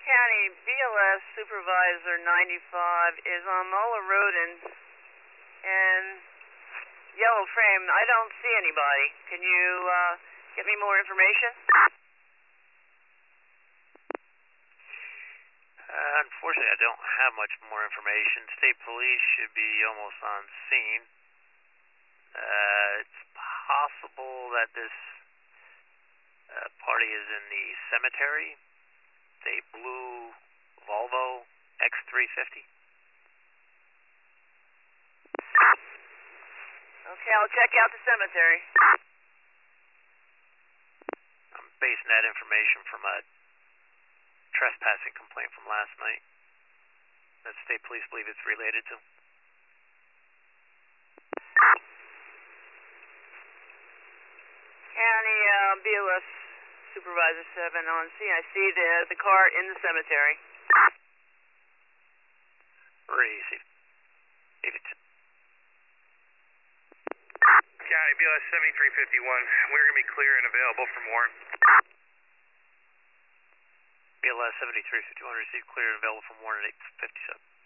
County BLS Supervisor 95 is on Muller Road and yellow frame. I don't see anybody. Can you get me more information? Unfortunately, I don't have much more information. State Police should be almost on scene. It's possible that this party is in the cemetery. It's a blue Volvo X350. Okay, I'll check out the cemetery. I'm basing that information from a trespassing complaint from last night that State Police believe it's related to. County BLS Supervisor 7 on scene. I see the car in the cemetery. Receive. Davidson. County BLS 7351. We're going to be clear and available from Warren. BLS 7351 received clear and available from Warren at 857.